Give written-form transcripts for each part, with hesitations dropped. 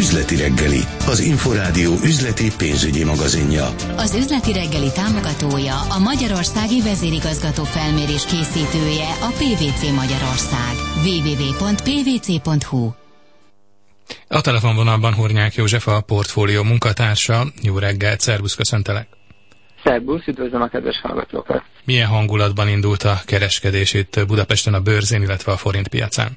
Üzleti reggeli, az Inforádió üzleti pénzügyi magazinja. Az Üzleti reggeli támogatója, a Magyarországi Vezérigazgató Felmérés készítője, a PwC Magyarország. www.pwc.hu. A telefonvonalban Hornyák József, a portfólió munkatársa. Jó reggelt, szervusz, köszöntelek! Szerbusz, üdvözlöm a kedves hallgatókat! Milyen hangulatban indult a kereskedés itt Budapesten, a bőrzén, illetve a forint piacán?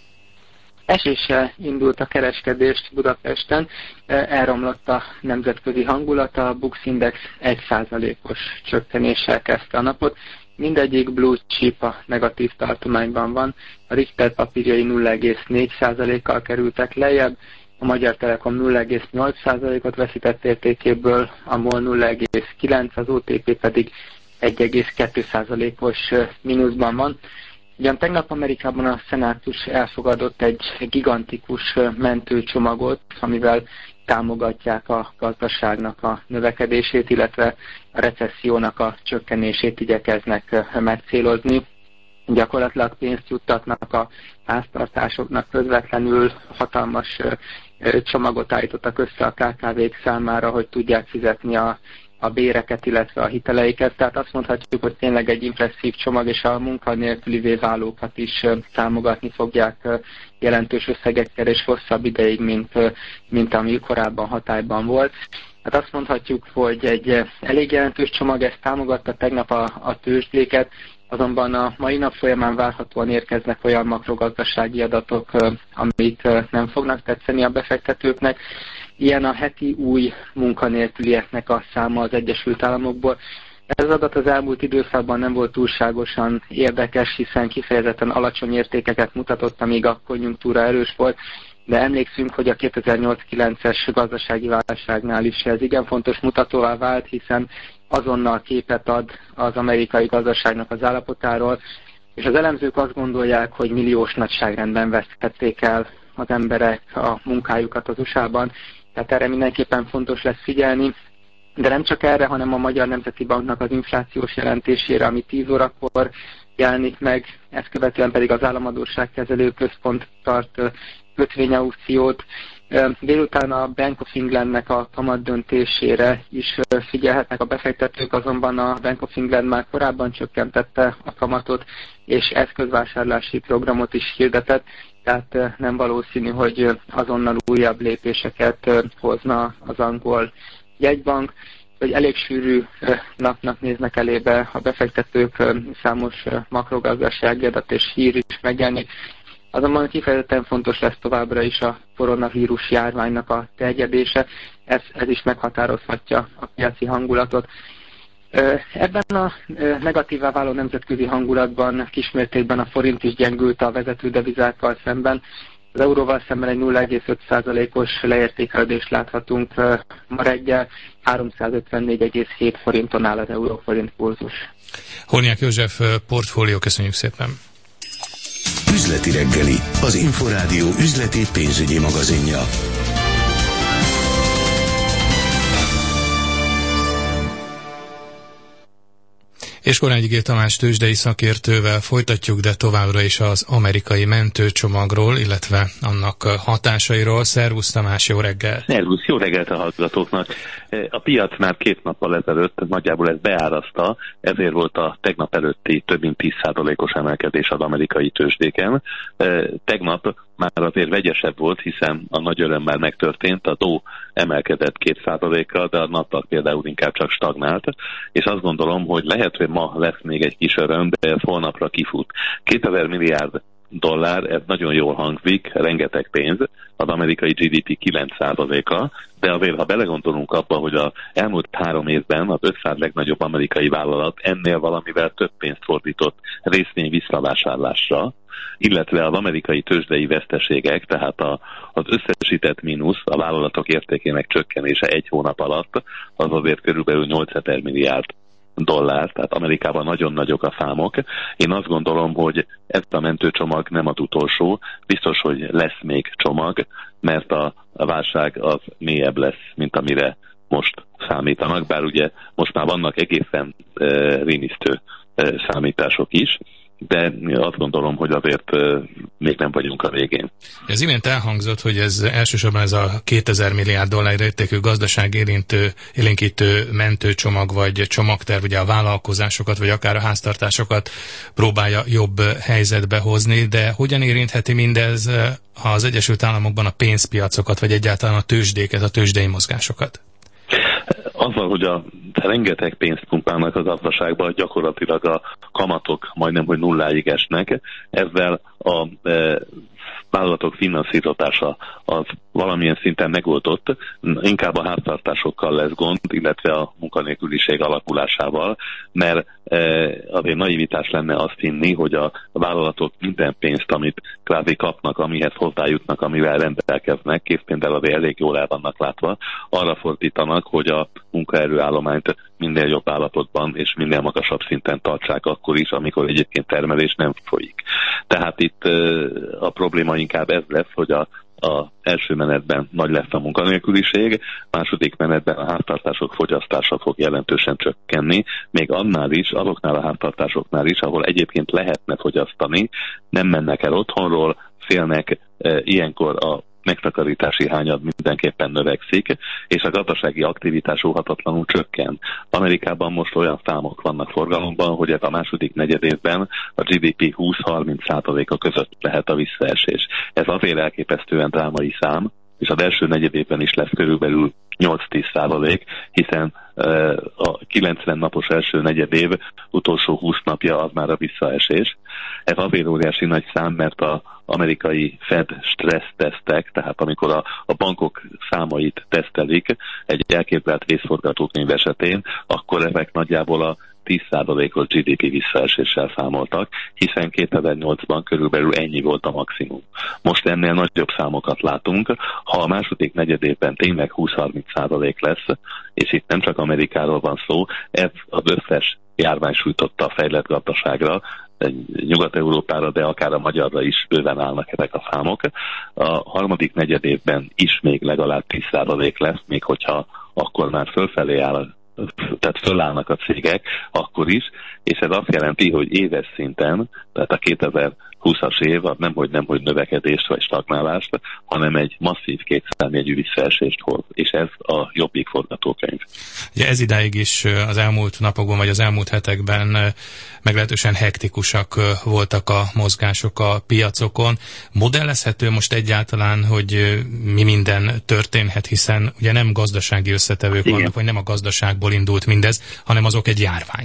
Eséssel indult a kereskedés Budapesten, elromlott a nemzetközi hangulata, a Bux Index 1%-os csökkenéssel kezdte a napot. Mindegyik blue chip a negatív tartományban van, a Richter papírjai 0,4%-kal kerültek lejjebb, a Magyar Telekom 0,8%-ot veszített értékéből, a MOL 0,9%, az OTP pedig 1,2%-os mínuszban van. Ugyan tegnap Amerikában a szenátus elfogadott egy gigantikus mentőcsomagot, amivel támogatják a gazdaságnak a növekedését, illetve a recessziónak a csökkenését igyekeznek megcélozni. Gyakorlatilag pénzt juttatnak a háztartásoknak közvetlenül, hatalmas csomagot állítottak össze a KKV-k számára, hogy tudják fizetni a béreket, illetve a hiteleiket. Tehát azt mondhatjuk, hogy tényleg egy impresszív csomag, és a munkanélkülivé válókat is támogatni fogják jelentős összegekkel és hosszabb ideig, mint ami korábban hatályban volt. Hát azt mondhatjuk, hogy egy elég jelentős csomag, ezt támogatta tegnap a tőzsdéket, azonban a mai nap folyamán várhatóan érkeznek olyan makrogazdasági adatok, amik nem fognak tetszeni a befektetőknek. Ilyen a heti új munkanélkülieknek a száma az Egyesült Államokból. Ez az adat az elmúlt időszakban nem volt túlságosan érdekes, hiszen kifejezetten alacsony értékeket mutatott, amíg a konjunktúra erős volt, de emlékszünk, hogy a 2008-9-es gazdasági válságnál is ez igen fontos mutatóvá vált, hiszen azonnal képet ad az amerikai gazdaságnak az állapotáról, és az elemzők azt gondolják, hogy milliós nagyságrendben veszthették el az emberek a munkájukat az USA-ban, tehát erre mindenképpen fontos lesz figyelni, de nem csak erre, hanem a Magyar Nemzeti Banknak az inflációs jelentésére, ami 10 órakor jelenik meg, ezt követően pedig az Államadósságkezelő Központ tart kötvényaukciót. Délután a Bank of Englandnek a kamat döntésére is figyelhetnek a befektetők, azonban a Bank of England már korábban csökkentette a kamatot, és eszközvásárlási programot is hirdetett, tehát nem valószínű, hogy azonnal újabb lépéseket hozna az angol jegybank, hogy elég sűrű napnak néznek elébe a befektetők, számos makrogazdasági adat és hír is megjelenik. Azonban kifejezetten fontos lesz továbbra is a koronavírus járványnak a terjedése, ez is meghatározhatja a piaci hangulatot. Ebben a negatívá váló nemzetközi hangulatban kismértékben a forint is gyengült a vezető devizákkal szemben. Az euróval szemben egy 0,5%-os leértékelődést láthatunk ma reggel, 354,7 forinton áll az euró-forint kurzus. Hornyák József, portfólió, köszönjük szépen! Üzleti reggeli, az Inforádió üzleti pénzügyi magazinja. És Korányi G. Tamás tőzsdei szakértővel folytatjuk, de továbbra is az amerikai mentőcsomagról, illetve annak hatásairól. Szervusz Tamás, jó reggel! Szervusz, jó reggelt a hallgatóknak! A piac már 2 nappal ezelőtt nagyjából ezt beárazta, ezért volt a tegnap előtti több mint 10%-os emelkedés az amerikai tőzsdéken. Tegnap már azért vegyesebb volt, hiszen a nagy örömmel megtörtént, a Dow emelkedett 2%-kal, de a Nasdaq például inkább csak stagnált, és azt gondolom, hogy lehet, hogy ma lesz még egy kis öröm, de ez holnapra kifut. 2000 milliárd dollár, ez nagyon jól hangzik, rengeteg pénz, az amerikai GDP 9%-a, de azért, ha belegondolunk abba, hogy az elmúlt 3 évben az 500 legnagyobb amerikai vállalat ennél valamivel több pénzt fordított részvény visszavásárlásra, illetve az amerikai tőzsdei veszteségek, tehát az összesített mínusz, a vállalatok értékének csökkenése 1 hónap alatt, az azért körülbelül 8000 milliárd dollár, tehát Amerikában nagyon nagyok a számok. Én azt gondolom, hogy ez a mentőcsomag nem az utolsó, biztos, hogy lesz még csomag, mert a válság az mélyebb lesz, mint amire most számítanak, bár ugye most már vannak egészen rémisztő számítások is. de azt gondolom, hogy azért még nem vagyunk a végén. Ez imént elhangzott, hogy ez elsősorban ez a 2000 milliárd dollár értékű gazdaság élénkítő mentőcsomag vagy csomagterv, ugye a vállalkozásokat vagy akár a háztartásokat próbálja jobb helyzetbe hozni, de hogyan érintheti mindez az Egyesült Államokban a pénzpiacokat, vagy egyáltalán a tőzsdéket, a tőzsdei mozgásokat? Azzal, hogy a rengeteg pénzt pumpálnak a gazdaságba, gyakorlatilag a kamatok majdnem, hogy nulláig esnek, ezzel a vállalatok finanszírozása az valamilyen szinten megoldott, inkább a háztartásokkal lesz gond, illetve a munkanélküliség alakulásával, mert azért naivitás lenne azt hinni, hogy a vállalatok minden pénzt, amit kvázi kapnak, amihez hozzájutnak, amivel rendelkeznek, készpénzzel azért elég jól el vannak látva, arra fordítanak, hogy a munkaerőállományt minden jobb állapotban és minden magasabb szinten tartsák akkor is, amikor egyébként termelés nem folyik. Tehát itt a probléma inkább ez lesz, hogy a első menetben nagy lesz a munkanélküliség, második menetben a háztartások fogyasztása fog jelentősen csökkenni, még annál is, azoknál a háztartásoknál is, ahol egyébként lehetne fogyasztani, nem mennek el otthonról, félnek, ilyenkor a megtakarítási hányad mindenképpen növekszik, és a gazdasági aktivitás óhatatlanul csökken. Amerikában most olyan számok vannak forgalomban, hogy ez a második negyedévben a GDP 20-30%-a között lehet a visszaesés. Ez azért elképesztően drámai szám, és az első negyedévben is lesz körülbelül 8-10%, hiszen a 90 napos első negyedév utolsó 20 napja az már a visszaesés. Ez azért óriási nagy szám, mert az amerikai Fed stressz tesztek, tehát amikor a bankok számait tesztelik egy elképzelt vészforgatókönyv esetén, akkor ezek nagyjából a 10%-os GDP visszaeséssel számoltak, hiszen 2008-ban körülbelül ennyi volt a maximum. Most ennél nagyobb számokat látunk. Ha a második negyedévben tényleg 20-30% lesz, és itt nem csak Amerikáról van szó, ez az összes járvány sújtotta a fejlett gazdaságra, Nyugat-Európára, de akár a magyarra is bőven állnak ezek a számok. A harmadik negyedévben is még legalább 10% lesz, még hogyha akkor már fölfelé áll, tehát fölállnak a cégek, akkor is, és ez azt jelenti, hogy éves szinten, tehát a 2020-as év az nemhogy növekedést vagy stagnálást, hanem egy masszív kétszámjegyű visszaesést hoz, és ez a jobbik forgatókönyv. Ugye ez idáig is az elmúlt napokban, vagy az elmúlt hetekben meglehetősen hektikusak voltak a mozgások a piacokon. Modellezhető most egyáltalán, hogy mi minden történhet, hiszen ugye nem gazdasági összetevők vannak, vagy nem a gazdaságból indult mindez, hanem azok egy járvány.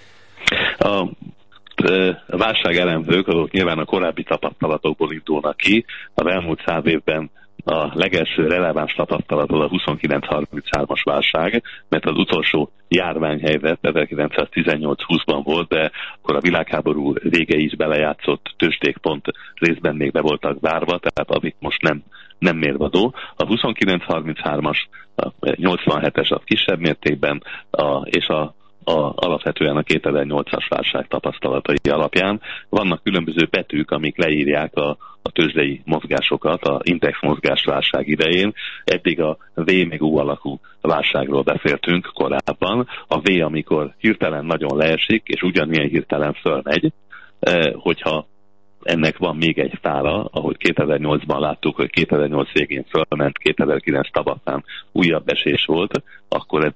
A válságelemzők azok nyilván a korábbi tapasztalatokból indulnak ki. Az elmúlt 100 évben a legelső releváns tapasztalat az a 29-33-as válság, mert az utolsó járványhelyzet 1918-20-ban volt, de akkor a világháború vége is belejátszott, tőzsdék pont részben még be voltak zárva, tehát az itt most nem mérvadó. A 29-33-as, a 87-es az kisebb mértékben, és alapvetően a 2008-as válság tapasztalatai alapján vannak különböző betűk, amik leírják a tőzsdei mozgásokat, a index mozgás válság idején. Eddig a V meg U alakú válságról beszéltünk korábban. A V, amikor hirtelen nagyon leesik, és ugyanilyen hirtelen fölmegy, hogyha ennek van még egy tála, ahogy 2008-ban láttuk, hogy 2008 végén fölment, 2009 tavaszán újabb esés volt, akkor ez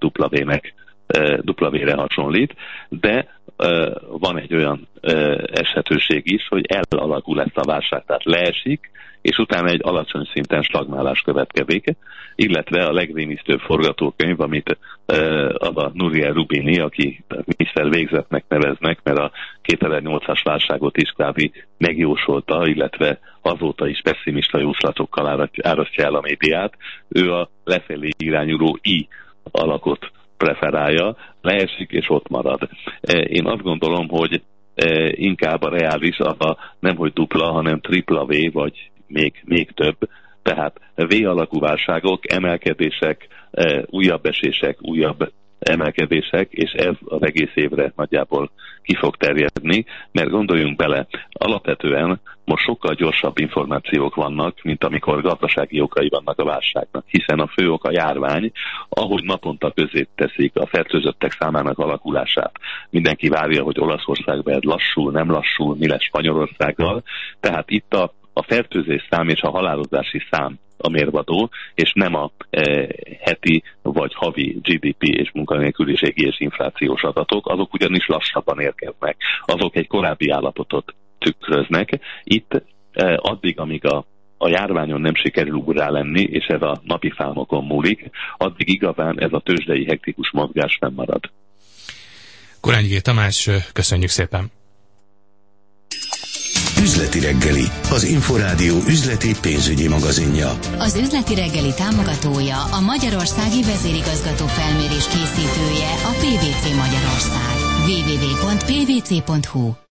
W-re hasonlít, de van egy olyan esetőség is, hogy elalakul ezt a válság, tehát leesik, és utána egy alacsony szinten stagnálás következik, illetve a legrémisztőbb forgatókönyv, amit az a Nouriel Roubini, aki Mr. Végzetnek neveznek, mert a 2008-as válságot is kvázi megjósolta, illetve azóta is pessimista jóslatokkal árasztja el a médiát. Ő a lefelé irányuló I alakot preferálja, leesik és ott marad. Én azt gondolom, hogy inkább a reális az a nemhogy dupla, hanem tripla V, vagy még több. Tehát V alakú válságok, emelkedések, újabb esések, újabb emelkedések, és ez az egész évre nagyjából ki fog terjedni, mert gondoljunk bele, alapvetően most sokkal gyorsabb információk vannak, mint amikor gazdasági okai vannak a válságnak, hiszen a fő ok a járvány, ahogy naponta közé teszik a fertőzöttek számának alakulását. Mindenki várja, hogy Olaszországban lassul, nem lassul, mi lesz Spanyolországgal, tehát itt a fertőzés szám és a halálozási szám a mérvadó, és nem a heti vagy havi GDP és munkanélküliségi és inflációs adatok, azok ugyanis lassabban érkeznek. Azok egy korábbi állapotot tükröznek. Itt addig, amíg a járványon nem sikerül ugrá lenni, és ez a napi számokon múlik, addig igazán ez a tőzsdei hektikus mozgás nem marad. Korányi G. Tamás, köszönjük szépen! Üzleti reggeli, az Inforádió üzleti pénzügyi magazinja. Az üzleti reggeli támogatója, a magyarországi vezérigazgató felmérés készítője, a PwC Magyarország. www.pwc.hu